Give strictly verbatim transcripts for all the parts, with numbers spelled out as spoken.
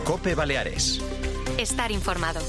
COPE Baleares. Estar informado.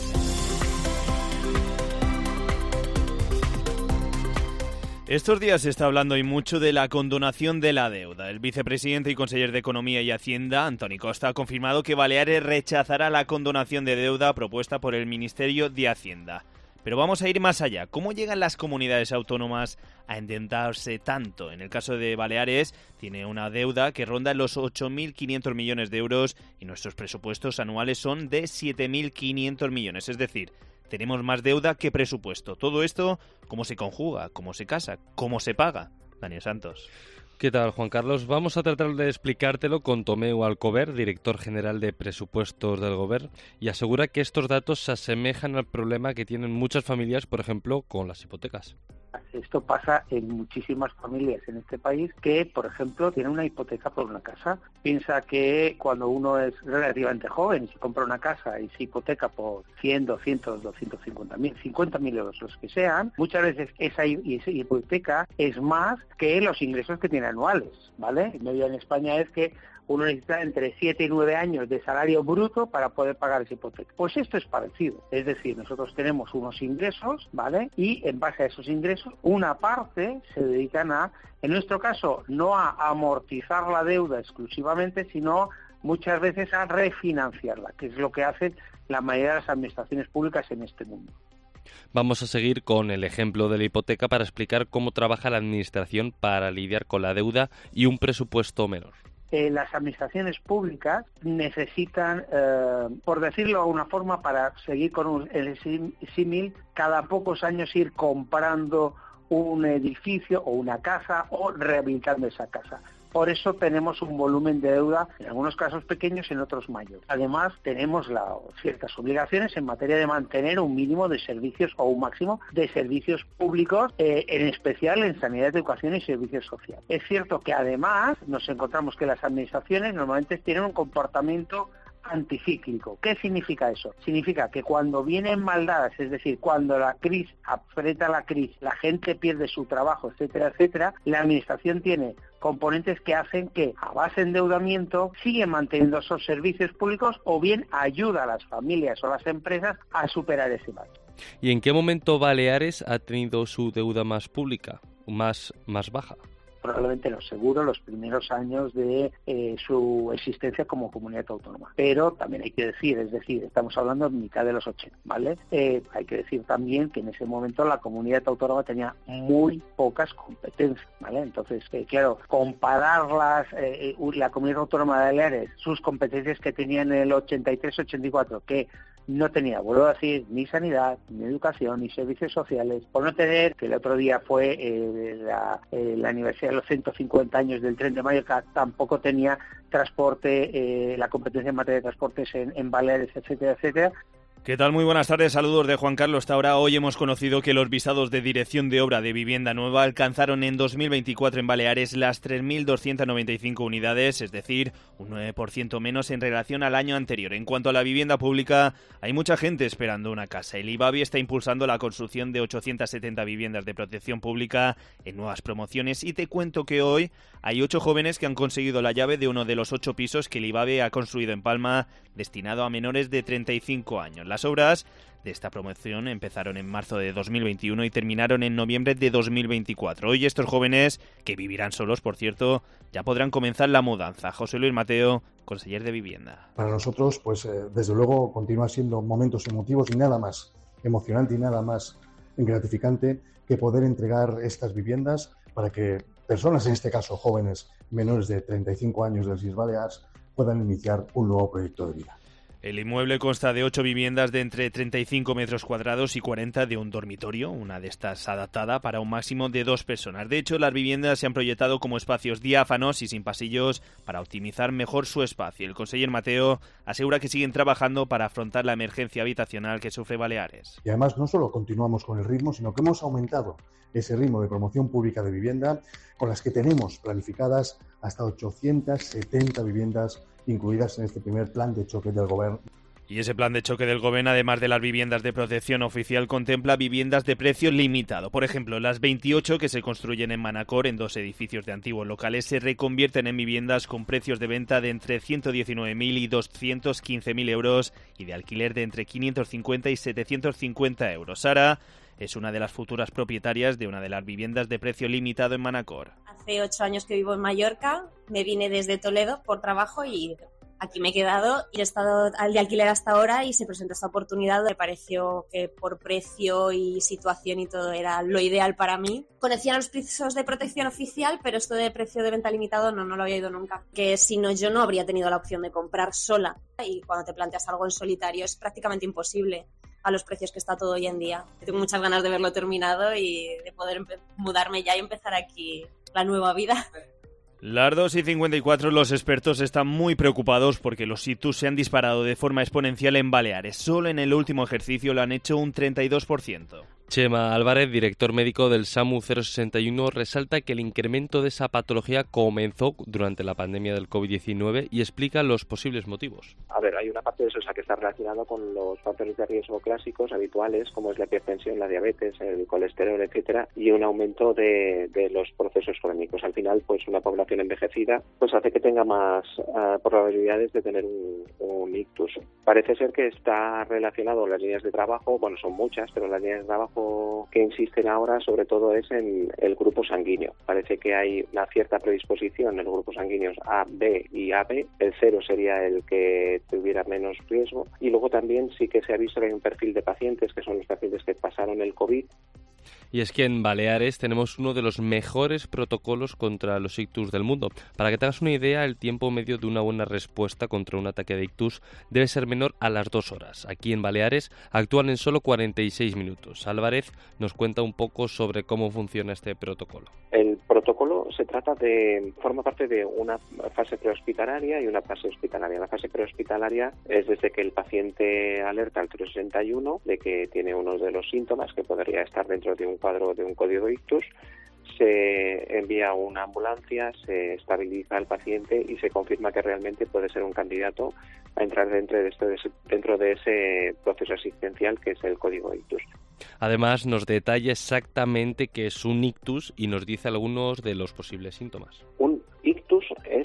Estos días se está hablando y mucho de la condonación de la deuda. El vicepresidente y conseller de Economía y Hacienda, Antoni Costa, ha confirmado que Baleares rechazará la condonación de deuda propuesta por el Ministerio de Hacienda. Pero vamos a ir más allá. ¿Cómo llegan las comunidades autónomas a endeudarse tanto? En el caso de Baleares, tiene una deuda que ronda los ocho mil quinientos millones de euros y nuestros presupuestos anuales son de siete mil quinientos millones. Es decir, tenemos más deuda que presupuesto. Todo esto, ¿cómo se conjuga? ¿Cómo se casa? ¿Cómo se paga? Daniel Santos. ¿Qué tal, Juan Carlos? Vamos a tratar de explicártelo con Tomeu Alcover, director general de presupuestos del Govern, y asegura que estos datos se asemejan al problema que tienen muchas familias, por ejemplo, con las hipotecas. Esto pasa en muchísimas familias en este país que, por ejemplo, tienen una hipoteca por una casa. Piensa que cuando uno es relativamente joven y se compra una casa y se hipoteca por cien, doscientos, doscientos cincuenta mil, cincuenta mil euros, los que sean, muchas veces esa hipoteca es más que los ingresos que tiene anuales, ¿vale? La media en España es que uno necesita entre siete y nueve años de salario bruto para poder pagar esa hipoteca. Pues esto es parecido. Es decir, nosotros tenemos unos ingresos, ¿vale? Y en base a esos ingresos, una parte se dedican a, en nuestro caso, no a amortizar la deuda exclusivamente, sino muchas veces a refinanciarla, que es lo que hacen la mayoría de las administraciones públicas en este mundo. Vamos a seguir con el ejemplo de la hipoteca para explicar cómo trabaja la administración para lidiar con la deuda y un presupuesto menor. Eh, las administraciones públicas necesitan, eh, por decirlo de alguna forma, para seguir con un, el símil, cada pocos años ir comprando un edificio o una casa o rehabilitando esa casa. Por eso tenemos un volumen de deuda, en algunos casos pequeños, en otros mayores. Además, tenemos la, ciertas obligaciones en materia de mantener un mínimo de servicios o un máximo de servicios públicos, eh, en especial en sanidad, educación y servicios sociales. Es cierto que además nos encontramos que las administraciones normalmente tienen un comportamiento anticíclico. ¿Qué significa eso? Significa que cuando vienen maldadas, es decir, cuando la crisis aprieta la crisis, la gente pierde su trabajo, etcétera, etcétera, la administración tiene componentes que hacen que, a base de endeudamiento, sigue manteniendo esos servicios públicos o bien ayuda a las familias o las empresas a superar ese mal. ¿Y en qué momento Baleares ha tenido su deuda más pública, más, más baja? Probablemente los seguros los primeros años de eh, su existencia como comunidad autónoma. Pero también hay que decir, es decir, estamos hablando de mitad de los ochenta, ¿vale? Eh, hay que decir también que en ese momento la comunidad autónoma tenía muy pocas competencias, ¿vale? Entonces, eh, claro, compararlas, eh, la comunidad autónoma de Baleares, sus competencias que tenía en el ochenta y tres ochenta y cuatro, que no tenía, vuelvo a decir, ni sanidad, ni educación, ni servicios sociales, por no tener, que el otro día fue eh, la, eh, el aniversario de los ciento cincuenta años del Tren de Mallorca, tampoco tenía transporte, eh, la competencia en materia de transportes en, en Baleares, etcétera, etcétera. ¿Qué tal? Muy buenas tardes, saludos de Juan Carlos Taura. Hoy hemos conocido que los visados de dirección de obra de vivienda nueva alcanzaron en dos mil veinticuatro en Baleares las tres mil doscientas noventa y cinco unidades, es decir, un nueve por ciento menos en relación al año anterior. En cuanto a la vivienda pública, hay mucha gente esperando una casa. El IBABI está impulsando la construcción de ochocientas setenta viviendas de protección pública en nuevas promociones y te cuento que hoy hay ocho jóvenes que han conseguido la llave de uno de los ocho pisos que el IBABI ha construido en Palma, destinado a menores de treinta y cinco años. Las obras de esta promoción empezaron en marzo de dos mil veintiuno y terminaron en noviembre de dos mil veinticuatro. Hoy estos jóvenes, que vivirán solos, por cierto, ya podrán comenzar la mudanza. José Luis Mateo, conseller de Vivienda. Para nosotros, pues eh, desde luego, continúa siendo momentos emotivos y nada más emocionante y nada más gratificante que poder entregar estas viviendas para que personas, en este caso jóvenes menores de treinta y cinco años del Sis Balears, puedan iniciar un nuevo proyecto de vida. El inmueble consta de ocho viviendas de entre treinta y cinco metros cuadrados y cuarenta de un dormitorio, una de estas adaptada para un máximo de dos personas. De hecho, las viviendas se han proyectado como espacios diáfanos y sin pasillos para optimizar mejor su espacio. El conseller Mateo asegura que siguen trabajando para afrontar la emergencia habitacional que sufre Baleares. Y además no solo continuamos con el ritmo, sino que hemos aumentado ese ritmo de promoción pública de vivienda, con las que tenemos planificadas hasta ochocientas setenta viviendas incluidas en este primer plan de choque del Govern. Y ese plan de choque del Gobierno, además de las viviendas de protección oficial, contempla viviendas de precio limitado. Por ejemplo, las veintiocho que se construyen en Manacor, en dos edificios de antiguos locales, se reconvierten en viviendas con precios de venta de entre ciento diecinueve mil y doscientos quince mil euros y de alquiler de entre quinientos cincuenta y setecientos cincuenta euros. Sara es una de las futuras propietarias de una de las viviendas de precio limitado en Manacor. Hace ocho años que vivo en Mallorca, me vine desde Toledo por trabajo y aquí me he quedado y he estado al de alquiler hasta ahora y se presentó esta oportunidad. Me pareció que por precio y situación y todo era lo ideal para mí. Conocía los pisos de protección oficial, pero esto de precio de venta limitado no, no lo había ido nunca. Que si no, yo no habría tenido la opción de comprar sola. Y cuando te planteas algo en solitario es prácticamente imposible a los precios que está todo hoy en día. Tengo muchas ganas de verlo terminado y de poder mudarme ya y empezar aquí la nueva vida. Las dos y cincuenta y cuatro, los expertos están muy preocupados porque los ictus se han disparado de forma exponencial en Baleares. Solo en el último ejercicio lo han hecho un treinta y dos por ciento. Chema Álvarez, director médico del SAMU cero sesenta y uno, resalta que el incremento de esa patología comenzó durante la pandemia del covid diecinueve y explica los posibles motivos. A ver, hay una parte de eso, o sea, que está relacionado con los factores de riesgo clásicos habituales, como es la hipertensión, la diabetes, el colesterol, etcétera, y un aumento de, de los procesos crónicos. Al final, pues una población envejecida pues hace que tenga más uh, probabilidades de tener un, un ictus. Parece ser que está relacionado las líneas de trabajo, bueno, son muchas, pero las líneas de trabajo que insisten ahora sobre todo es en el grupo sanguíneo. Parece que hay una cierta predisposición en los grupos sanguíneos A, B y A B. El cero sería el que tuviera menos riesgo. Y luego también sí que se ha visto que hay un perfil de pacientes que son los pacientes que pasaron el COVID. Y es que en Baleares tenemos uno de los mejores protocolos contra los ictus del mundo. Para que te hagas una idea, el tiempo medio de una buena respuesta contra un ataque de ictus debe ser menor a las dos horas. Aquí en Baleares actúan en solo cuarenta y seis minutos. Álvarez nos cuenta un poco sobre cómo funciona este protocolo. El protocolo se trata de, forma parte de una fase prehospitalaria y una fase hospitalaria. La fase prehospitalaria es desde que el paciente alerta al cero sesenta y uno de que tiene uno de los síntomas que podría estar dentro de un cuadro de un código ictus, se envía una ambulancia, se estabiliza al paciente y se confirma que realmente puede ser un candidato a entrar dentro de, este, dentro de ese proceso asistencial que es el código ictus. Además, nos detalla exactamente qué es un ictus y nos dice algunos de los posibles síntomas. Un ictus es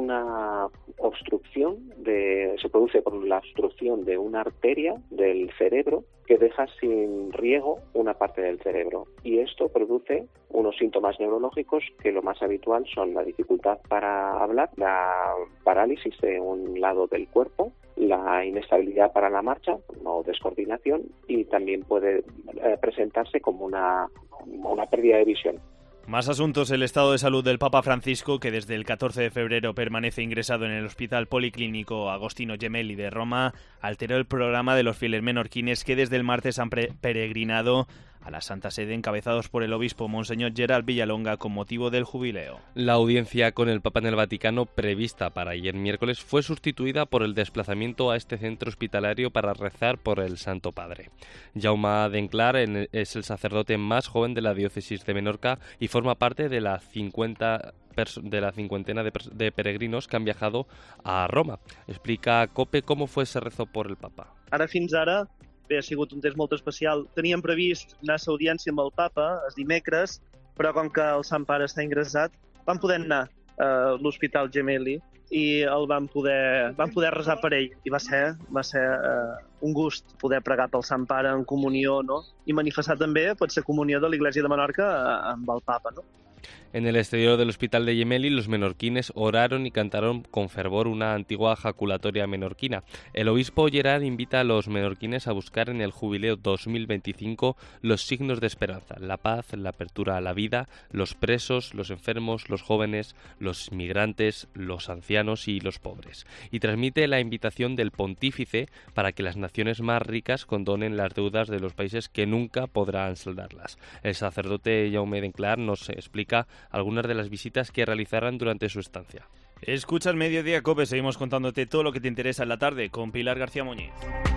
una obstrucción, de, se produce por la obstrucción de una arteria del cerebro que deja sin riego una parte del cerebro. Y esto produce unos síntomas neurológicos que lo más habitual son la dificultad para hablar, la parálisis de un lado del cuerpo, la inestabilidad para la marcha o descoordinación y también puede eh, presentarse como una, una pérdida de visión. Más asuntos. El estado de salud del Papa Francisco, que desde el catorce de febrero permanece ingresado en el Hospital Policlínico Agostino Gemelli de Roma, alteró el programa de los fieles menorquines que desde el martes han peregrinado a la Santa Sede, encabezados por el obispo Monseñor Gerald Villalonga con motivo del jubileo. La audiencia con el Papa en el Vaticano, prevista para ayer miércoles, fue sustituida por el desplazamiento a este centro hospitalario para rezar por el Santo Padre. Jaume Denclar es el sacerdote más joven de la diócesis de Menorca y forma parte de la cincuenta de la cincuentena de, de peregrinos que han viajado a Roma. Explica a COPE cómo fue ese rezo por el Papa. Ara fins ara bé, ha sigut un temps molt especial. Teníem previst anar a l'audiència amb el Papa el dimecres, però com que el Sant Pare està ingressat, vam poder anar a l'Hospital Gemelli i el vam poder, vam poder resar per ell. I va ser, va ser uh, un gust poder pregar pel Sant Pare en comunió, no? I manifestar també pot ser comunió de l'Església de Menorca amb el Papa, no? En el exterior del Hospital de Gemelli, los menorquines oraron y cantaron con fervor una antigua jaculatoria menorquina. El obispo Gerard invita a los menorquines a buscar en el jubileo dos mil veinticinco los signos de esperanza, la paz, la apertura a la vida, los presos, los enfermos, los jóvenes, los migrantes, los ancianos y los pobres. Y transmite la invitación del pontífice para que las naciones más ricas condonen las deudas de los países que nunca podrán saldarlas. El sacerdote Jaume Denclar nos explica algunas de las visitas que realizarán durante su estancia. Escuchas Mediodía COPE, seguimos contándote todo lo que te interesa en la tarde con Pilar García Muñiz.